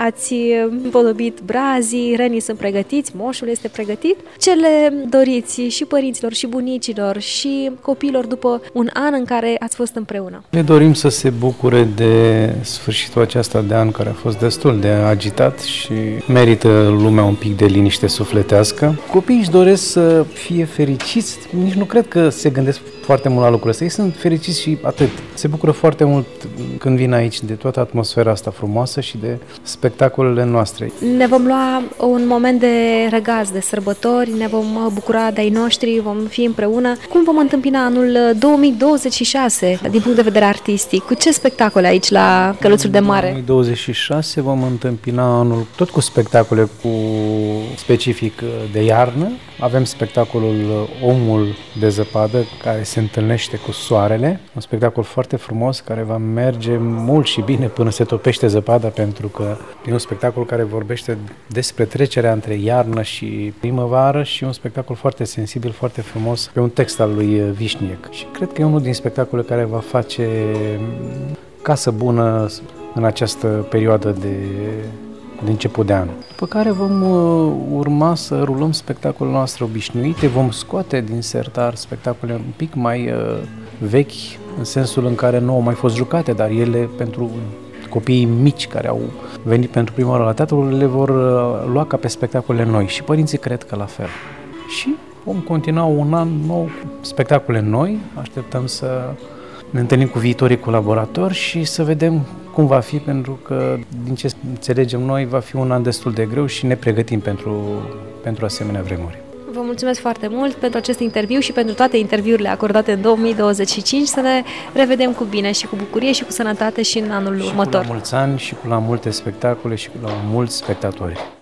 ați împodobit brazii, renii sunt pregătiți, moșul este pregătit. Ce le doriți și părinților, și bunicilor, și copiilor după un an în care ați fost împreună? Le dorim să se bucure de sfârșitul acesta de an care a fost destul de agitat și merită lumea un pic de liniște sufletească. Copiii își doresc să fie fericiți, nici nu cred că se gândesc foarte mult la lucrurile astea. Ei sunt fericiți și atât. Se bucură foarte mult când vin aici de toată atmosfera asta frumoasă și de spectacolele noastre. Ne vom lua un moment de regaz, de sărbători, ne vom bucura de ai noștri, vom fi împreună. Cum vom întâmpina anul 2026 din punct de vedere artistic? Cu ce spectacole aici la Căluțul de Mare? În 2026 vom întâmpina anul tot cu spectacole cu specific de iarnă. Avem spectacolul Omul de zăpadă care se întâlnește cu soarele, un spectacol foarte frumos care va merge mult și bine până se topește zăpada, pentru că e un spectacol care vorbește despre trecerea între iarnă și primăvară și un spectacol foarte sensibil, foarte frumos, pe un text al lui Vișniec. Și cred că e unul din spectacolele care va face casă bună în această perioadă de început de an. După care vom urma să rulăm spectacolele noastre obișnuite, vom scoate din sertar spectacole un pic mai vechi, în sensul în care nu au mai fost jucate, dar ele pentru copiii mici care au venit pentru prima oară la teatru le vor lua ca pe spectacole noi și părinții cred că la fel. Și vom continua un an nou cu spectacole noi, așteptăm să ne întâlnim cu viitorii colaboratori și să vedem cum va fi, pentru că, din ce înțelegem noi, va fi un an destul de greu și ne pregătim pentru asemenea vremuri. Vă mulțumesc foarte mult pentru acest interviu și pentru toate interviurile acordate în 2025. Să ne revedem cu bine și cu bucurie și cu sănătate și în anul următor. Și la mulți ani și la multe spectacole și la mulți spectatori.